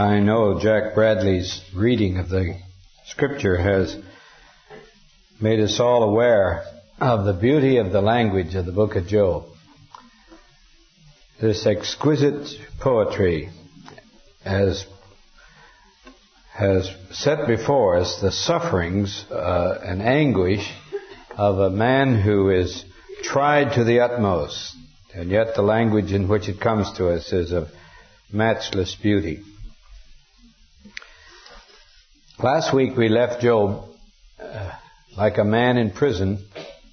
I know Jack Bradley's reading of the Scripture has made us all aware of the beauty of the language of the book of Job. This exquisite poetry has set before us the sufferings and anguish of a man who is tried to the utmost, and yet the language in which it comes to us is of matchless beauty. Last week we left Job like a man in prison,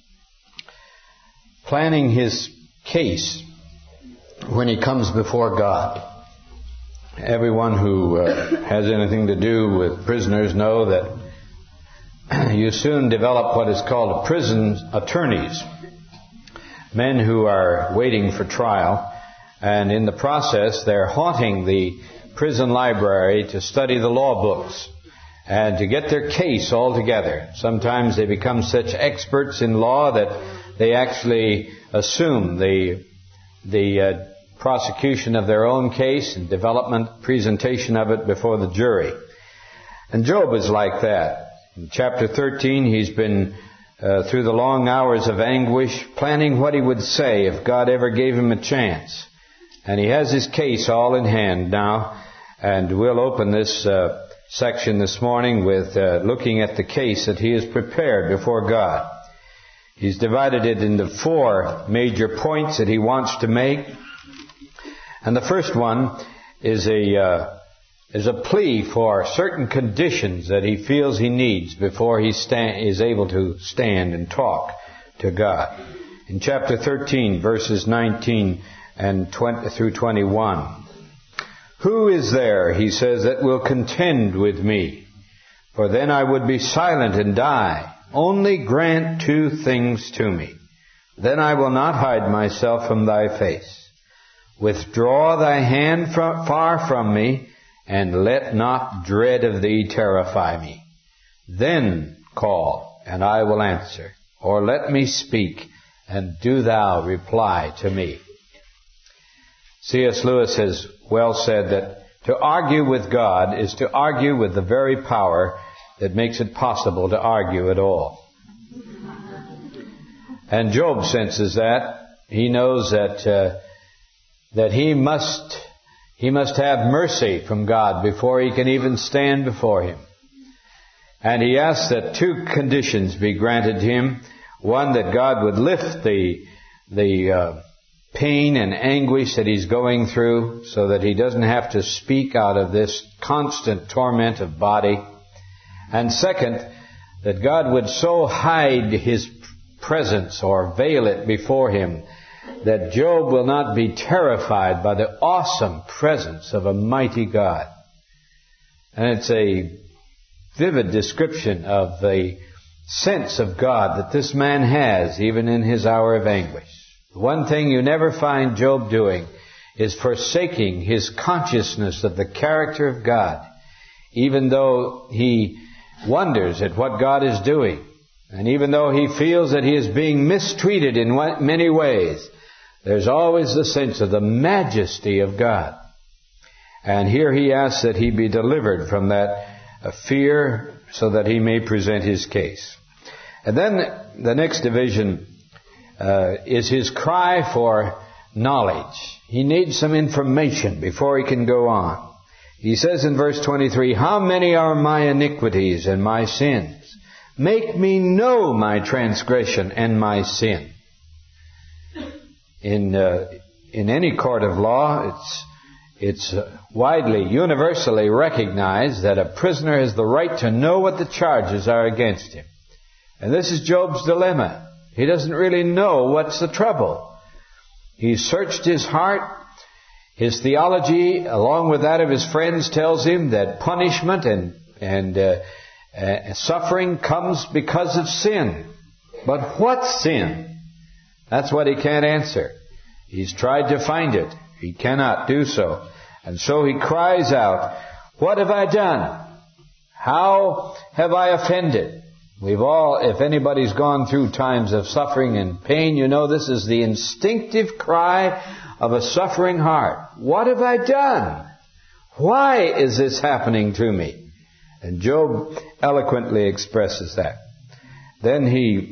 planning his case when he comes before God. Everyone who has anything to do with prisoners know that you soon develop what is called prison attorneys, men who are waiting for trial, and in the process they're haunting the prison library to study the law books and to get their case all together. Sometimes they become such experts in law that they actually assume the prosecution of their own case and presentation of it before the jury. And Job is like that. In chapter 13, he's been through the long hours of anguish, planning what he would say if God ever gave him a chance. And he has his case all in hand now, and we'll open this section this morning with looking at the case that he has prepared before God. He's divided it into 4 major points that he wants to make. And the first one is a plea for certain conditions that he feels he needs before he is able to stand and talk to God. In chapter 13, verses 19 and 20 through 21. Who is there, he says, that will contend with me? For then I would be silent and die. Only grant 2 things to me. Then I will not hide myself from thy face. Withdraw thy hand far from me, and let not dread of thee terrify me. Then call, and I will answer. Or let me speak, and do thou reply to me. C.S. Lewis has well said that to argue with God is to argue with the very power that makes it possible to argue at all. And Job senses that. He knows that he must have mercy from God before he can even stand before him. And he asks that 2 conditions be granted to him. One, that God would lift the pain and anguish that he's going through so that he doesn't have to speak out of this constant torment of body. And second, that God would so hide his presence or veil it before him that Job will not be terrified by the awesome presence of a mighty God. And it's a vivid description of the sense of God that this man has even in his hour of anguish. The one thing you never find Job doing is forsaking his consciousness of the character of God, even though he wonders at what God is doing, and even though he feels that he is being mistreated in many ways. There's always the sense of the majesty of God. And here he asks that he be delivered from that fear so that he may present his case. And then the next division is his cry for knowledge. He needs some information before he can go on. He says in verse 23, how many are my iniquities and my sins? Make me know my transgression and my sin. In any court of law, it's widely, universally recognized that a prisoner has the right to know what the charges are against him. And this is Job's dilemma. He doesn't really know what's the trouble. He's searched his heart. His theology, along with that of his friends, tells him that punishment and suffering comes because of sin. But what sin? That's what he can't answer. He's tried to find it. He cannot do so. And so he cries out, what have I done? How have I offended? We've all, if anybody's gone through times of suffering and pain, you know this is the instinctive cry of a suffering heart. What have I done? Why is this happening to me? And Job eloquently expresses that. Then he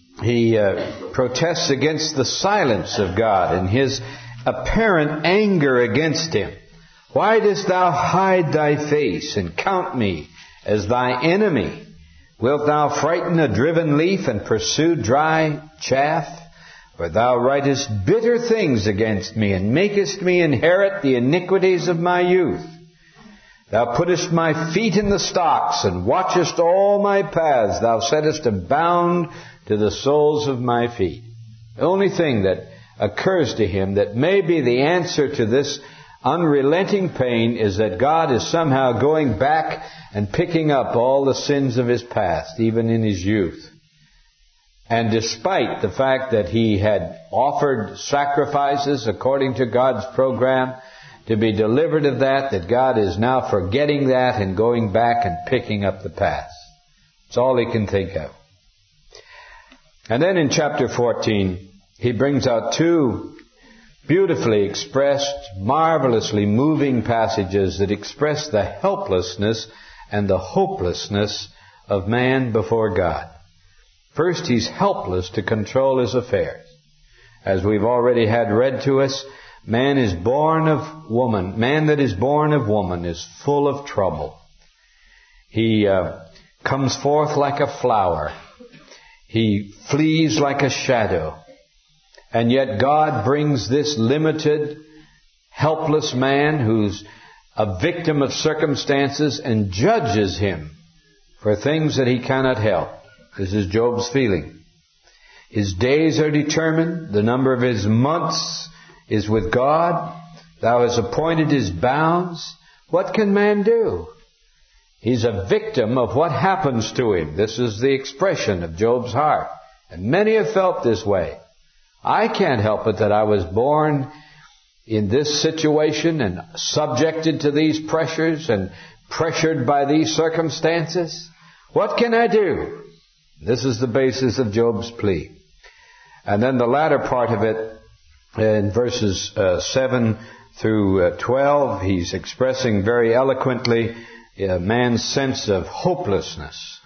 protests against the silence of God and his apparent anger against him. Why dost thou hide thy face and count me as thy enemy? Wilt thou frighten a driven leaf and pursue dry chaff? For thou writest bitter things against me, and makest me inherit the iniquities of my youth. Thou puttest my feet in the stocks, and watchest all my paths. Thou settest a bound to the soles of my feet. The only thing that occurs to him that may be the answer to this unrelenting pain is that God is somehow going back and picking up all the sins of his past, even in his youth. And despite the fact that he had offered sacrifices according to God's program to be delivered of that God is now forgetting that and going back and picking up the past. It's all he can think of. And then in chapter 14, he brings out two beautifully expressed, marvelously moving passages that express the helplessness and the hopelessness of man before God. First, he's helpless to control his affairs. As we've already had read to us, man is born of woman. Man that is born of woman is full of trouble. He comes forth like a flower. He flees like a shadow. And yet God brings this limited, helpless man who's a victim of circumstances and judges him for things that he cannot help. This is Job's feeling. His days are determined. The number of his months is with God. Thou hast appointed his bounds. What can man do? He's a victim of what happens to him. This is the expression of Job's heart. And many have felt this way. I can't help it that I was born in this situation and subjected to these pressures and pressured by these circumstances. What can I do? This is the basis of Job's plea. And then the latter part of it, in verses 7 through 12, he's expressing very eloquently man's sense of hopelessness.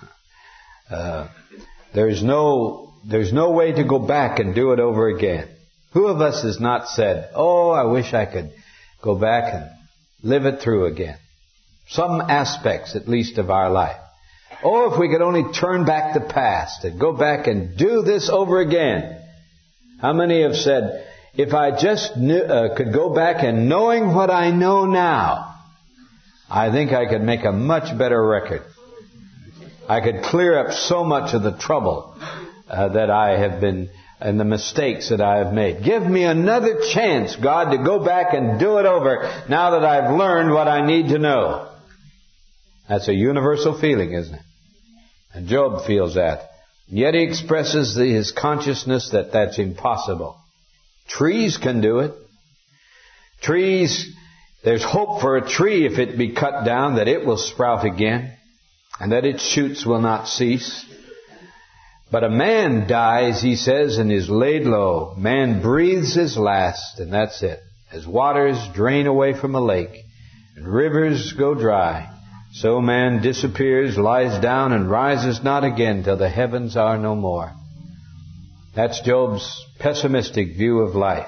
There's no way to go back and do it over again. Who of us has not said, "Oh, I wish I could go back and live it through again"? Some aspects, at least, of our life. Oh, if we could only turn back the past and go back and do this over again. How many have said, if I just could go back and knowing what I know now, I think I could make a much better record. I could clear up so much of the trouble that I have been and the mistakes that I have made. Give me another chance, God, to go back and do it over now that I've learned what I need to know. That's a universal feeling, isn't it? And Job feels that. Yet he expresses his consciousness that that's impossible. Trees can do it. Trees, there's hope for a tree if it be cut down that it will sprout again and that its shoots will not cease. But a man dies, he says, and is laid low. Man breathes his last, and that's it. As waters drain away from a lake and rivers go dry, so man disappears, lies down, and rises not again till the heavens are no more. That's Job's pessimistic view of life.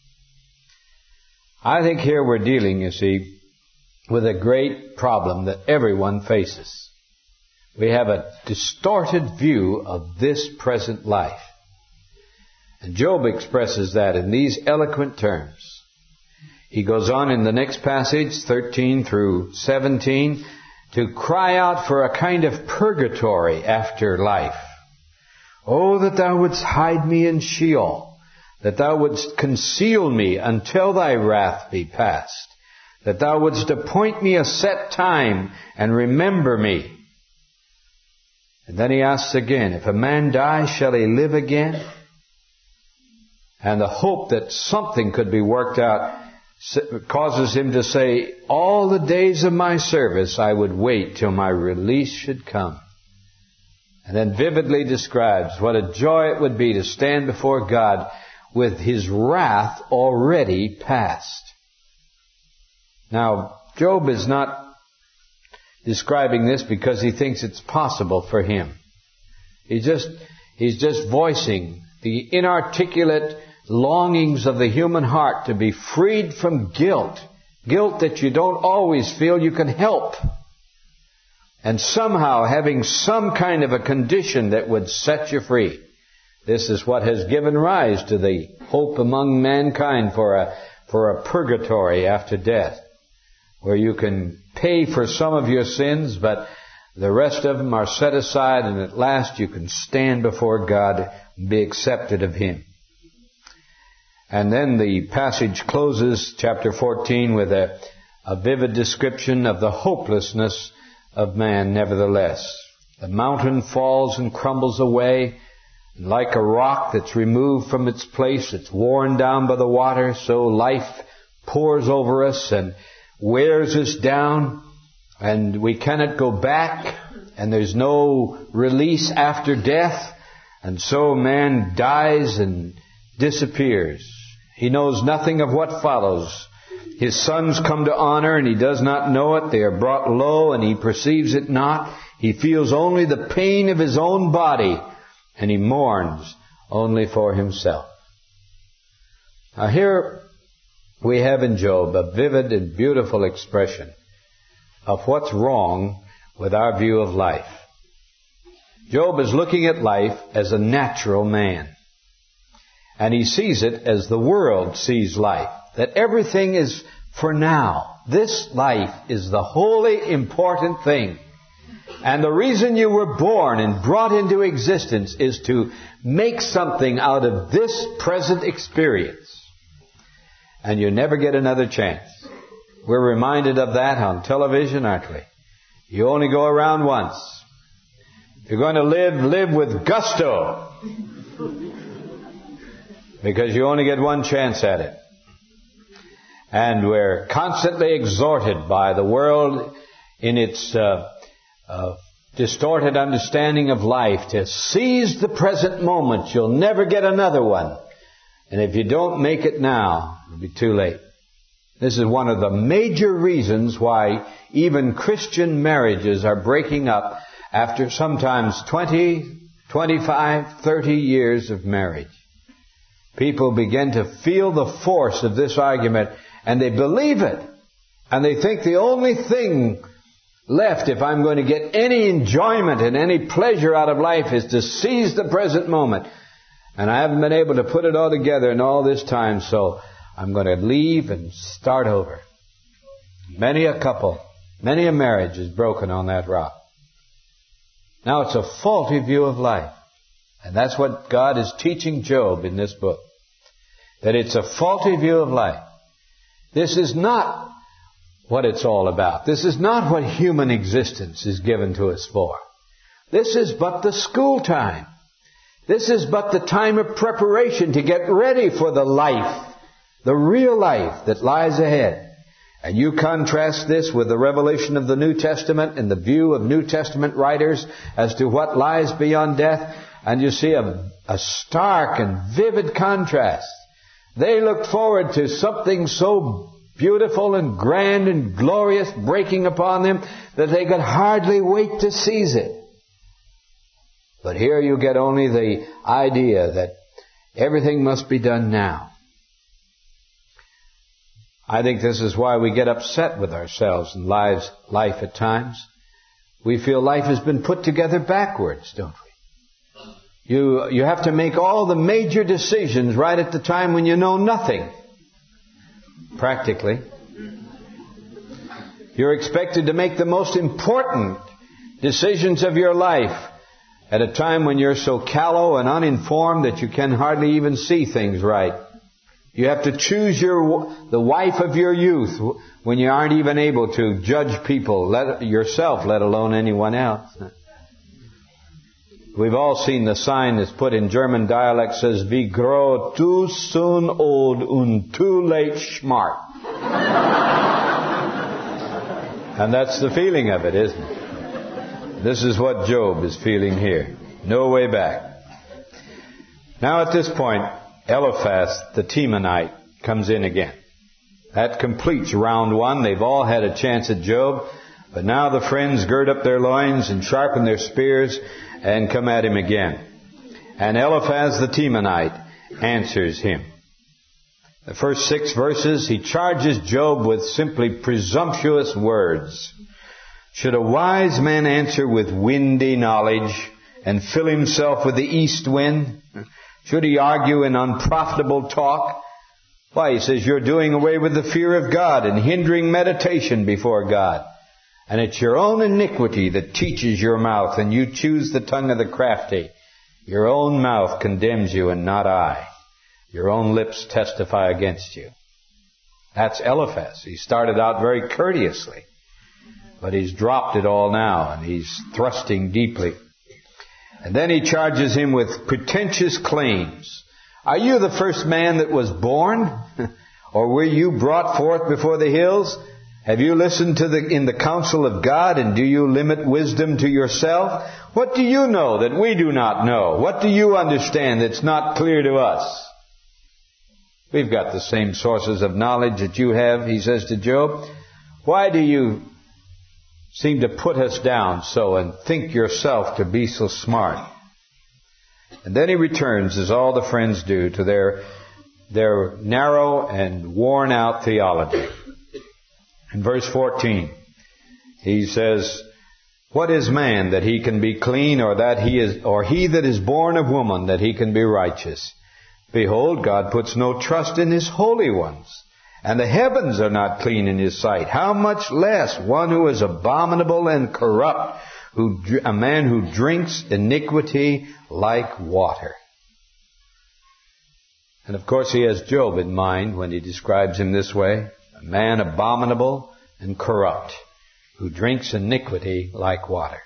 I think here we're dealing, you see, with a great problem that everyone faces. We have a distorted view of this present life. And Job expresses that in these eloquent terms. He goes on in the next passage, 13 through 17, to cry out for a kind of purgatory after life. Oh, that thou wouldst hide me in Sheol, that thou wouldst conceal me until thy wrath be past, that thou wouldst appoint me a set time and remember me. And then he asks again, if a man die, shall he live again? And the hope that something could be worked out causes him to say, all the days of my service I would wait till my release should come. And then vividly describes what a joy it would be to stand before God with his wrath already past. Now, Job is not describing this because he thinks it's possible for him. He's just voicing the inarticulate longings of the human heart to be freed from guilt. Guilt that you don't always feel you can help. And somehow having some kind of a condition that would set you free. This is what has given rise to the hope among mankind for a purgatory after death, where you can pay for some of your sins, but the rest of them are set aside, and at last you can stand before God and be accepted of Him. And then the passage closes, chapter 14, with a vivid description of the hopelessness of man nevertheless. The mountain falls and crumbles away, and like a rock that's removed from its place, it's worn down by the water, so life pours over us and wears us down, and we cannot go back, and there's no release after death, and so man dies and disappears. He knows nothing of what follows. His sons come to honor, and he does not know it. They are brought low, and he perceives it not. He feels only the pain of his own body, and he mourns only for himself. Now here we have in Job a vivid and beautiful expression of what's wrong with our view of life. Job is looking at life as a natural man. And he sees it as the world sees life. That everything is for now. This life is the wholly important thing. And the reason you were born and brought into existence is to make something out of this present experience. And you never get another chance. We're reminded of that on television, aren't we? You only go around once. If you're going to live with gusto. Because you only get one chance at it. And we're constantly exhorted by the world in its distorted understanding of life to seize the present moment. You'll never get another one. And if you don't make it now, it'll be too late. This is one of the major reasons why even Christian marriages are breaking up after sometimes 20, 25, 30 years of marriage. People begin to feel the force of this argument, and they believe it. And they think the only thing left, if I'm going to get any enjoyment and any pleasure out of life, is to seize the present moment. And I haven't been able to put it all together in all this time, so I'm going to leave and start over. Many a couple, many a marriage is broken on that rock. Now it's a faulty view of life. And that's what God is teaching Job in this book. That it's a faulty view of life. This is not what it's all about. This is not what human existence is given to us for. This is but the school time. This is but the time of preparation to get ready for the life, the real life that lies ahead. And you contrast this with the revelation of the New Testament and the view of New Testament writers as to what lies beyond death, and you see a stark and vivid contrast. They looked forward to something so beautiful and grand and glorious breaking upon them that they could hardly wait to seize it. But here you get only the idea that everything must be done now. I think this is why we get upset with ourselves in life at times. We feel life has been put together backwards, don't we? You have to make all the major decisions right at the time when you know nothing. Practically. You're expected to make the most important decisions of your life at a time when you're so callow and uninformed that you can hardly even see things right. You have to choose the wife of your youth when you aren't even able to judge people, yourself, let alone anyone else. We've all seen the sign that's put in German dialect, says, "Vi grow too soon old und too late smart." And that's the feeling of it, isn't it? This is what Job is feeling here. No way back. Now at this point, Eliphaz the Temanite comes in again. That completes round one. They've all had a chance at Job. But now the friends gird up their loins and sharpen their spears and come at him again. And Eliphaz the Temanite answers him. The first 6 verses, he charges Job with simply presumptuous words. Should a wise man answer with windy knowledge and fill himself with the east wind? Should he argue in unprofitable talk? Why, he says, you're doing away with the fear of God and hindering meditation before God. And it's your own iniquity that teaches your mouth, and you choose the tongue of the crafty. Your own mouth condemns you, and not I. Your own lips testify against you. That's Eliphaz. He started out very courteously, but he's dropped it all now, and he's thrusting deeply. And then he charges him with pretentious claims. Are you the first man that was born? Or were you brought forth before the hills? Have you listened in the counsel of God, and do you limit wisdom to yourself? What do you know that we do not know? What do you understand that's not clear to us? We've got the same sources of knowledge that you have, he says to Job. Why do you seem to put us down so and think yourself to be so smart? And then he returns, as all the friends do, to their narrow and worn out theology. In verse 14, he says, what is man that he can be clean, or he that is born of woman that he can be righteous? Behold, God puts no trust in his holy ones, and the heavens are not clean in his sight. How much less one who is abominable and corrupt, a man who drinks iniquity like water. And of course he has Job in mind when he describes him this way. A man abominable and corrupt, who drinks iniquity like water.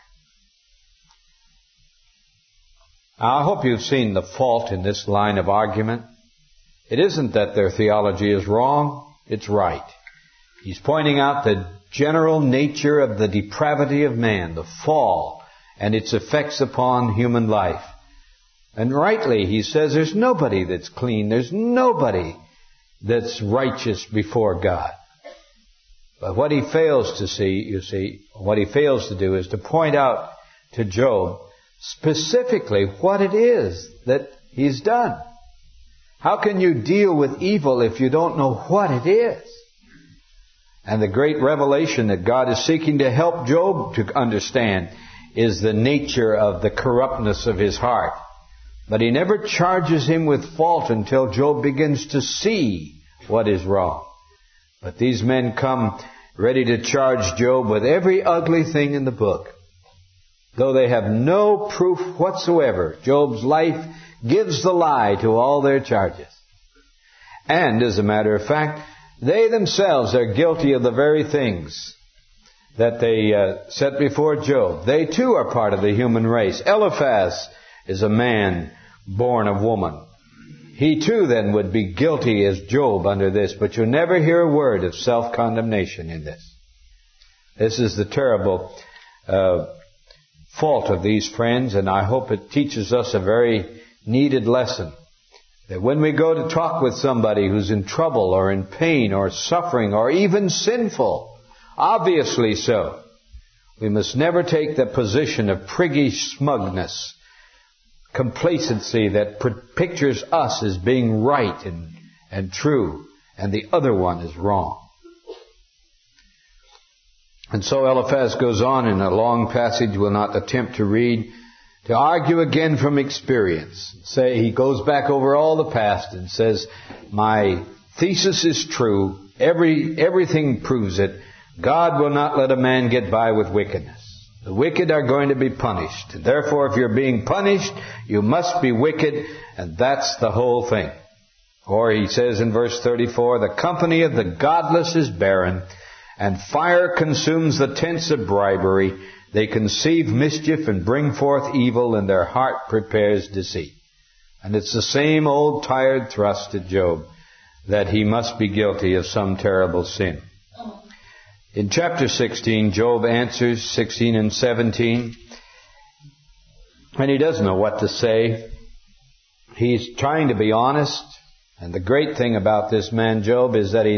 Now, I hope you've seen the fault in this line of argument. It isn't that their theology is wrong, it's right. He's pointing out the general nature of the depravity of man, the fall, and its effects upon human life. And rightly, he says there's nobody that's clean, there's nobody that's righteous before God. But what he fails to see, what he fails to do is to point out to Job specifically what it is that he's done. How can you deal with evil if you don't know what it is? And the great revelation that God is seeking to help Job to understand is the nature of the corruptness of his heart. But he never charges him with fault until Job begins to see what is wrong. But these men come ready to charge Job with every ugly thing in the book. Though they have no proof whatsoever, Job's life gives the lie to all their charges. And, as a matter of fact, they themselves are guilty of the very things that they set before Job. They too are part of the human race. Eliphaz is a man born of woman. He too then would be guilty as Job under this, but you'll never hear a word of self-condemnation in this. This is the terrible fault of these friends, and I hope it teaches us a very needed lesson. That when we go to talk with somebody who's in trouble or in pain or suffering or even sinful, obviously so, we must never take the position of priggish smugness, complacency that pictures us as being right and true, and the other one is wrong. And so Eliphaz goes on in a long passage we'll not attempt to read, to argue again from experience. He goes back over all the past and says, my thesis is true, everything proves it. God will not let a man get by with wickedness. The wicked are going to be punished. Therefore, if you're being punished, you must be wicked, and that's the whole thing. Or he says in verse 34, the company of the godless is barren, and fire consumes the tents of bribery. They conceive mischief and bring forth evil, and their heart prepares deceit. And it's the same old tired thrust at Job, that he must be guilty of some terrible sin. In chapter 16, Job answers 16 and 17, and he doesn't know what to say. He's trying to be honest, and the great thing about this man Job is that he's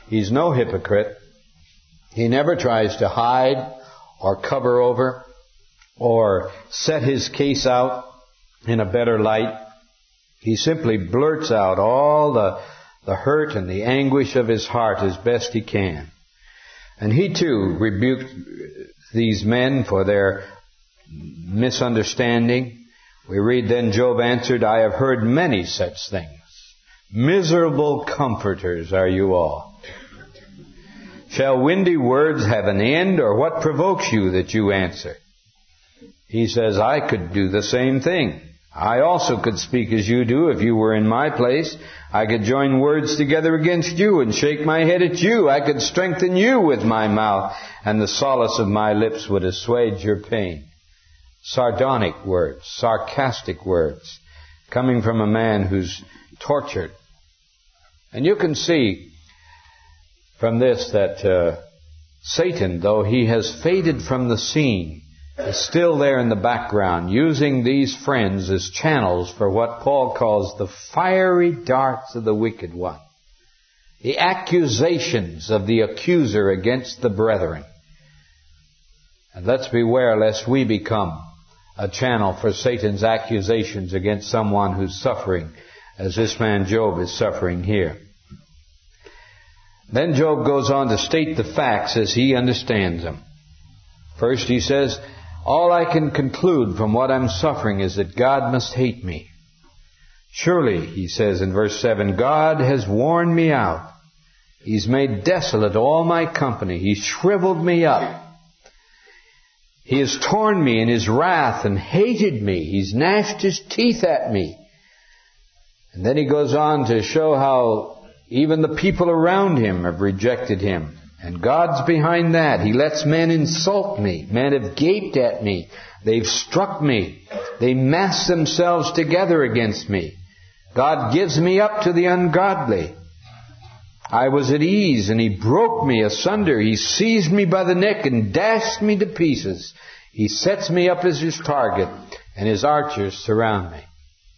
He's no hypocrite. He never tries to hide or cover over or set his case out in a better light. He simply blurts out all the hurt and the anguish of his heart as best he can. And he too rebuked these men for their misunderstanding. We read, "Then Job answered, I have heard many such things. Miserable comforters are you all. Shall windy words have an end, or what provokes you that you answer?" He says, I could do the same thing. I also could speak as you do if you were in my place. I could join words together against you and shake my head at you. I could strengthen you with my mouth, and the solace of my lips would assuage your pain. Sardonic words, sarcastic words, coming from a man who's tortured. And you can see from this that Satan, though he has faded from the scene, is still there in the background, using these friends as channels for what Paul calls the fiery darts of the wicked one, the accusations of the accuser against the brethren. And let's beware lest we become a channel for Satan's accusations against someone who's suffering, as this man Job is suffering here. Then Job goes on to state the facts as he understands them. First he says, all I can conclude from what I'm suffering is that God must hate me. Surely, he says in verse 7, God has worn me out. He's made desolate all my company. He's shriveled me up. He has torn me in his wrath and hated me. He's gnashed his teeth at me. And then he goes on to show how even the people around him have rejected him. And God's behind that. He lets men insult me. Men have gaped at me. They've struck me. They mass themselves together against me. God gives me up to the ungodly. I was at ease and he broke me asunder. He seized me by the neck and dashed me to pieces. He sets me up as his target and his archers surround me.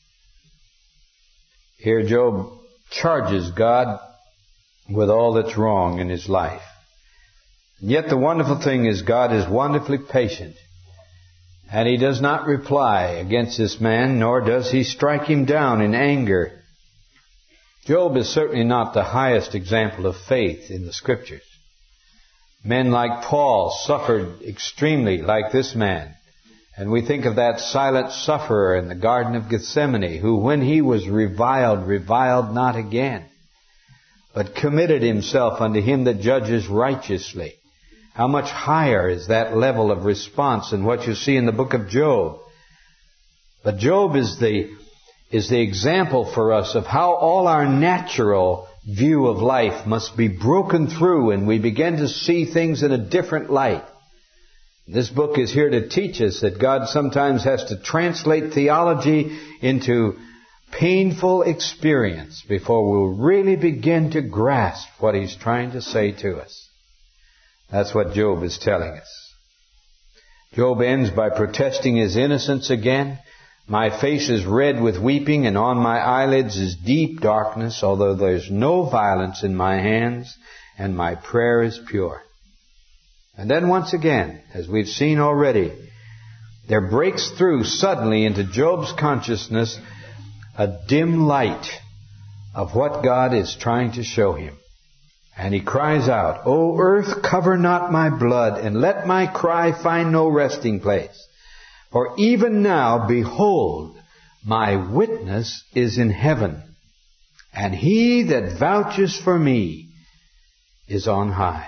Here Job charges God with all that's wrong in his life. And yet the wonderful thing is God is wonderfully patient. And he does not reply against this man, nor does he strike him down in anger. Job is certainly not the highest example of faith in the Scriptures. Men like Paul suffered extremely like this man. And we think of that silent sufferer in the Garden of Gethsemane, who when he was reviled not again, but committed himself unto him that judges righteously. How much higher is that level of response than what you see in the book of Job? But Job is the example for us of how all our natural view of life must be broken through and we begin to see things in a different light. This book is here to teach us that God sometimes has to translate theology into painful experience before we'll really begin to grasp what He's trying to say to us. That's what Job is telling us. Job ends by protesting his innocence again. My face is red with weeping, and on my eyelids is deep darkness, although there's no violence in my hands, and my prayer is pure. And then once again, as we've seen already, there breaks through suddenly into Job's consciousness a dim light of what God is trying to show him. And he cries out, O earth, cover not my blood, and let my cry find no resting place. For even now, behold, my witness is in heaven, and he that vouches for me is on high.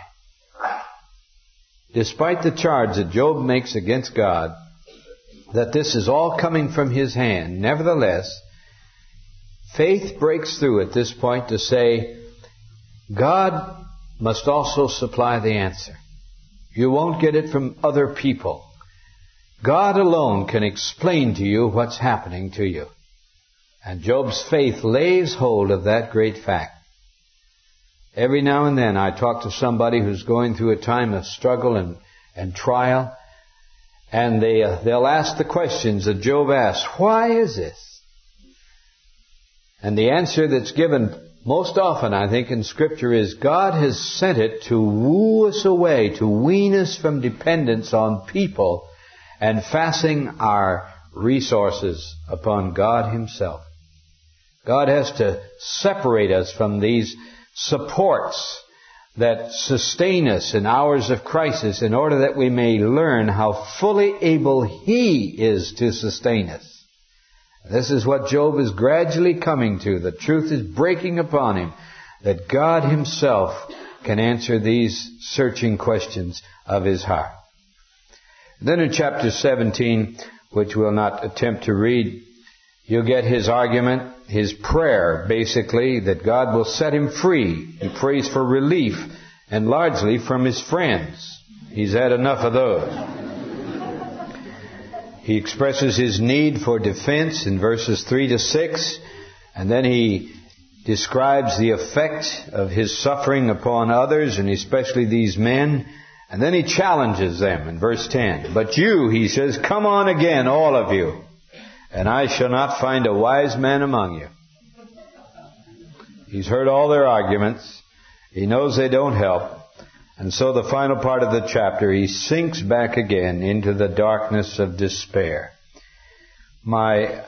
Despite the charge that Job makes against God, that this is all coming from his hand, nevertheless, faith breaks through at this point to say, God must also supply the answer. You won't get it from other people. God alone can explain to you what's happening to you. And Job's faith lays hold of that great fact. Every now and then I talk to somebody who's going through a time of struggle and trial, and they'll ask the questions that Job asked. Why is this? And the answer that's given most often, I think, in Scripture is God has sent it to woo us away, to wean us from dependence on people and fastening our resources upon God Himself. God has to separate us from these supports that sustain us in hours of crisis in order that we may learn how fully able He is to sustain us. This is what Job is gradually coming to. The truth is breaking upon him that God Himself can answer these searching questions of his heart. Then in chapter 17, which we'll not attempt to read, you'll get his argument, his prayer, basically, that God will set him free. He prays for relief, and largely from his friends. He's had enough of those. He expresses his need for defense in verses 3 to 6, and then he describes the effect of his suffering upon others, and especially these men, and then he challenges them in verse 10. But you, he says, come on again, all of you, and I shall not find a wise man among you. He's heard all their arguments. He knows they don't help. And so the final part of the chapter, he sinks back again into the darkness of despair. My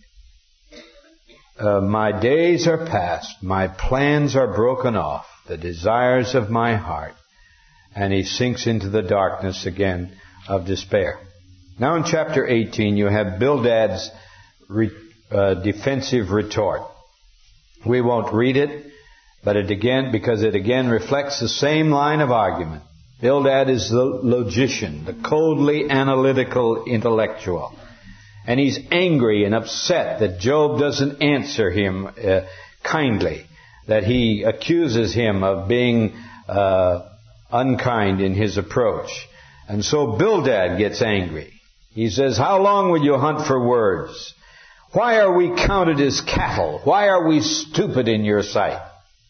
days are past. My plans are broken off. The desires of my heart. And he sinks into the darkness again of despair. Now in chapter 18, you have Bildad's defensive retort. We won't read it. But because it again reflects the same line of argument. Bildad is the logician, the coldly analytical intellectual. And he's angry and upset that Job doesn't answer him kindly, that he accuses him of being unkind in his approach. And so Bildad gets angry. He says, how long will you hunt for words? Why are we counted as cattle? Why are we stupid in your sight?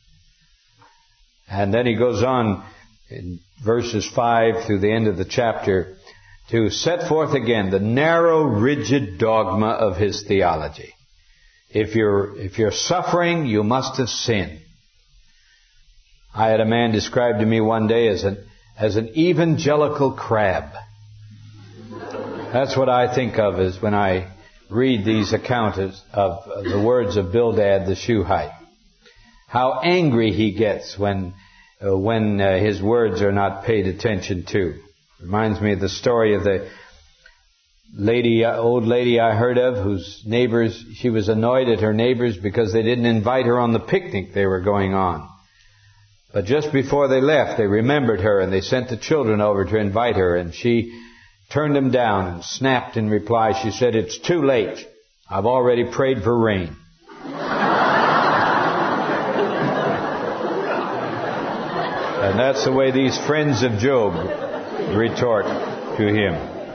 And then he goes on in verses 5 through the end of the chapter to set forth again the narrow, rigid dogma of his theology. If you're suffering, you must have sinned. I had a man described to me one day as an evangelical crab. That's what I think of as when I read these accounts of the words of Bildad the Shuhite. How angry he gets when his words are not paid attention to. Reminds me of the story of the old lady I heard of, whose neighbors, she was annoyed at her neighbors because they didn't invite her on the picnic they were going on. But just before they left, they remembered her and they sent the children over to invite her, and she turned them down and snapped in reply. She said, it's too late. I've already prayed for rain. And that's the way these friends of Job retort to him.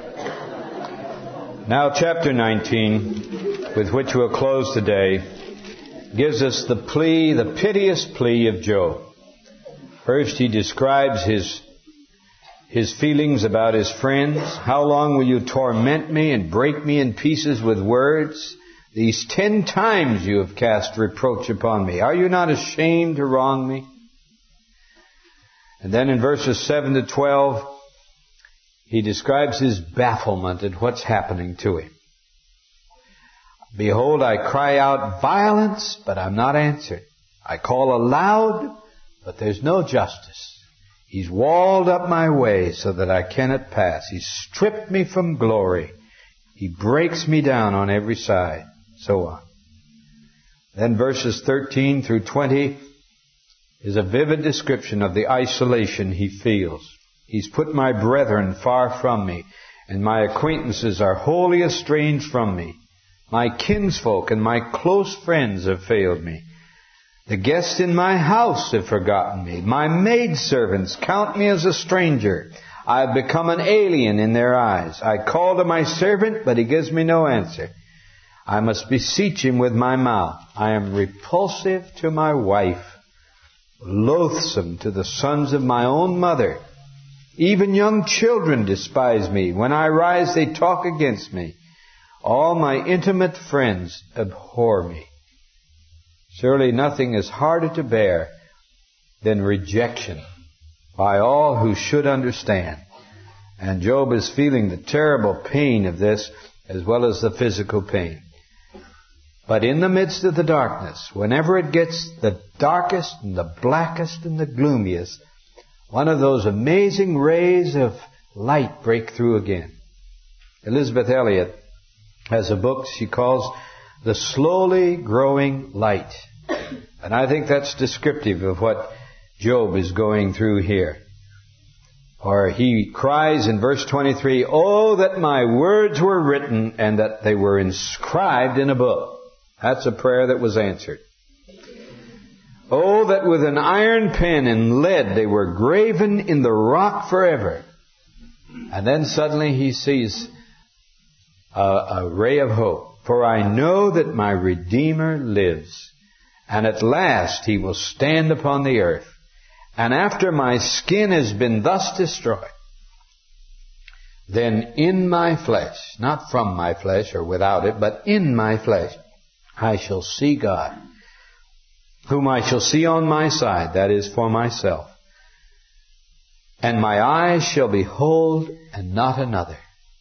Now chapter 19, with which we'll close today, gives us the piteous plea of Job. First he describes his feelings about his friends. How long will you torment me and break me in pieces with words? These 10 times you have cast reproach upon me. Are you not ashamed to wrong me? And then in verses 7 to 12, he describes his bafflement at what's happening to him. Behold, I cry out violence, but I'm not answered. I call aloud, but there's no justice. He's walled up my way so that I cannot pass. He's stripped me from glory. He breaks me down on every side. So on. Then verses 13 through 20 is a vivid description of the isolation he feels. He's put my brethren far from me, and my acquaintances are wholly estranged from me. My kinsfolk and my close friends have failed me. The guests in my house have forgotten me. My maidservants count me as a stranger. I have become an alien in their eyes. I call to my servant, but he gives me no answer. I must beseech him with my mouth. I am repulsive to my wife, loathsome to the sons of my own mother. Even young children despise me. When I rise, they talk against me. All my intimate friends abhor me. Surely nothing is harder to bear than rejection by all who should understand. And Job is feeling the terrible pain of this as well as the physical pain. But in the midst of the darkness, whenever it gets the darkest and the blackest and the gloomiest, one of those amazing rays of light break through again. Elisabeth Elliot has a book she calls The Slowly Growing Light. And I think that's descriptive of what Job is going through here. Or he cries in verse 23, "Oh, that my words were written and that they were inscribed in a book." That's a prayer that was answered. "Oh, that with an iron pen and lead they were graven in the rock forever." And then suddenly he sees a ray of hope. "For I know that my Redeemer lives, and at last he will stand upon the earth. And after my skin has been thus destroyed, then in my flesh," not from my flesh or without it, but in my flesh, "I shall see God, whom I shall see on my side," that is, for myself. "And my eyes shall behold and not another."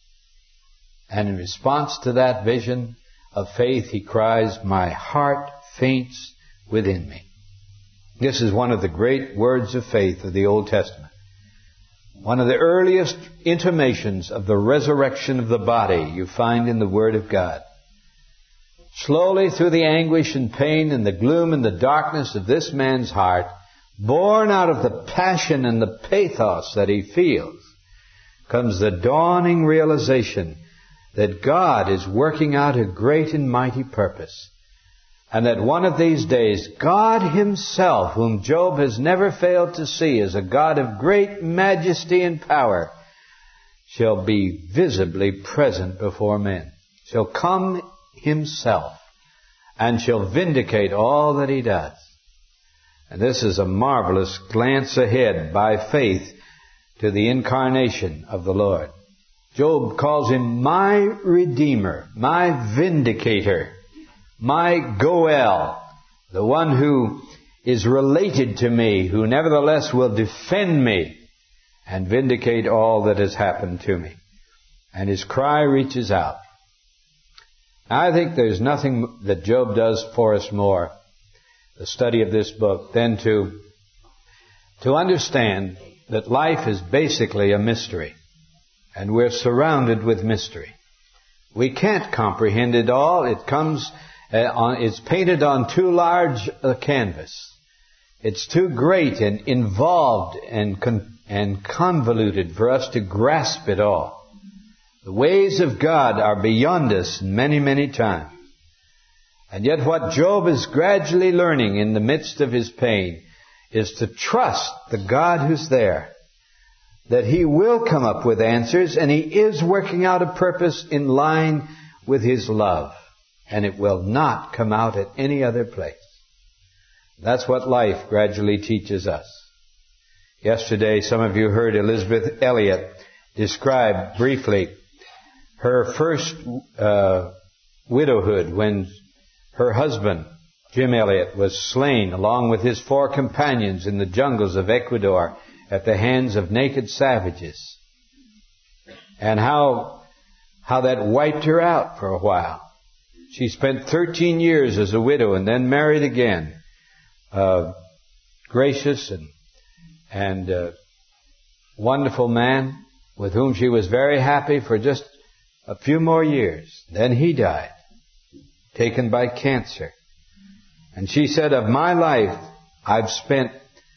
And in response to that vision of faith, he cries, "My heart faints within me." This is one of the great words of faith of the Old Testament. One of the earliest intimations of the resurrection of the body you find in the Word of God. Slowly through the anguish and pain and the gloom and the darkness of this man's heart, born out of the passion and the pathos that he feels, comes the dawning realization that God is working out a great and mighty purpose. And that one of these days, God Himself, whom Job has never failed to see as a God of great majesty and power, shall be visibly present before men. Shall come Himself and shall vindicate all that He does. And this is a marvelous glance ahead by faith to the incarnation of the Lord. Job calls Him my Redeemer, my Vindicator, my Goel, the one who is related to me, who nevertheless will defend me and vindicate all that has happened to me. And his cry reaches out. I think there's nothing that Job does for us more, the study of this book, than to understand that life is basically a mystery. And we're surrounded with mystery. We can't comprehend it all. It comes it's painted on too large a canvas. It's too great and involved and convoluted for us to grasp it all. The ways of God are beyond us many, many times. And yet what Job is gradually learning in the midst of his pain is to trust the God who's there, that He will come up with answers, and He is working out a purpose in line with His love. And it will not come out at any other place. That's what life gradually teaches us. Yesterday, some of you heard Elisabeth Elliot describe briefly her first widowhood when her husband, Jim Elliot, was slain along with his 4 companions in the jungles of Ecuador at the hands of naked savages. And how that wiped her out for a while. She spent 13 years as a widow and then married again. Gracious and wonderful man with whom she was very happy for just a few more years. Then he died, taken by cancer. And she said, "Of my life, I've spent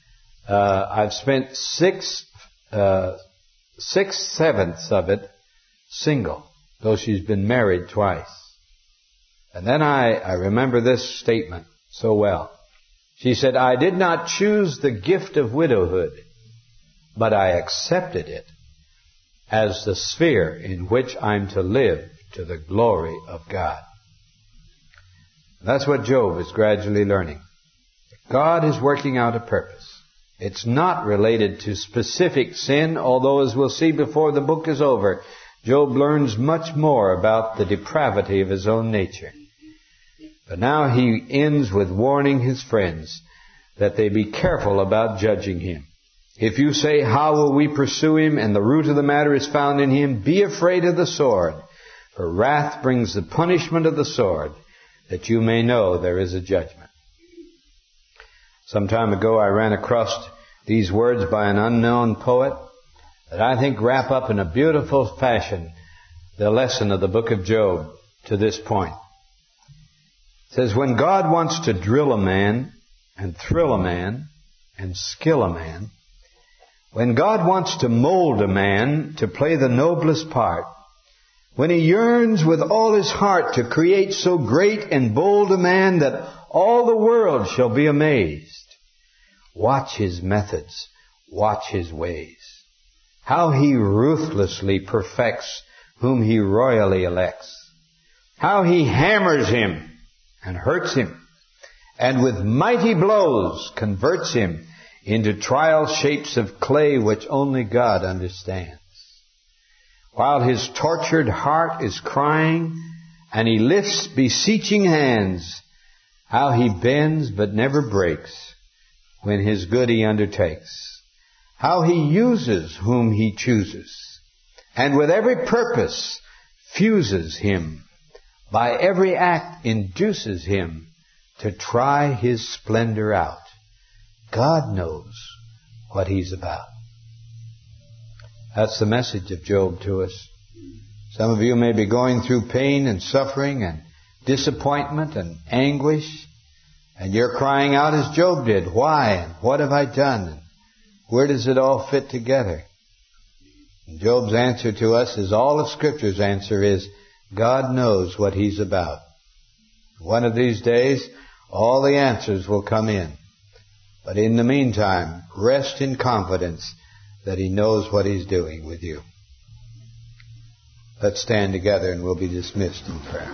6/7 of it single, though she's been married twice." And then I remember this statement so well. She said, "I did not choose the gift of widowhood, but I accepted it as the sphere in which I'm to live to the glory of God." That's what Job is gradually learning. God is working out a purpose. It's not related to specific sin, although, as we'll see before the book is over, Job learns much more about the depravity of his own nature. But now he ends with warning his friends that they be careful about judging him. If you say, how will we pursue him? And the root of the matter is found in him, be afraid of the sword. For wrath brings the punishment of the sword, that you may know there is a judgment. Some time ago I ran across these words by an unknown poet that I think wrap up in a beautiful fashion the lesson of the book of Job to this point. It says, when God wants to drill a man and thrill a man and skill a man, when God wants to mold a man to play the noblest part, when he yearns with all his heart to create so great and bold a man that all the world shall be amazed, watch his methods, watch his ways, how he ruthlessly perfects whom he royally elects, how he hammers him and hurts him, and with mighty blows converts him into trial shapes of clay which only God understands. While his tortured heart is crying and he lifts beseeching hands, how he bends but never breaks when his good he undertakes, how he uses whom he chooses, and with every purpose fuses him, by every act induces him to try his splendor out. God knows what he's about. That's the message of Job to us. Some of you may be going through pain and suffering and disappointment and anguish, and you're crying out as Job did, why and what have I done? And where does it all fit together? And Job's answer to us is all of Scripture's answer is, God knows what he's about. One of these days, all the answers will come in. But in the meantime, rest in confidence that he knows what he's doing with you. Let's stand together and we'll be dismissed in prayer.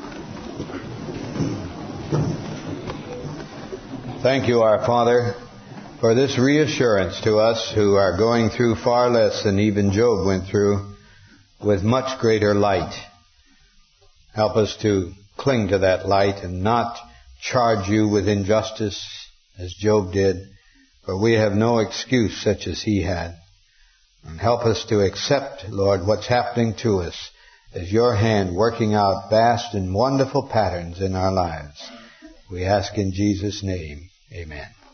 Thank you, our Father, for this reassurance to us who are going through far less than even Job went through, with much greater light. Help us to cling to that light and not charge you with injustice as Job did, for we have no excuse such as he had. And help us to accept, Lord, what's happening to us as your hand working out vast and wonderful patterns in our lives. We ask in Jesus' name, amen.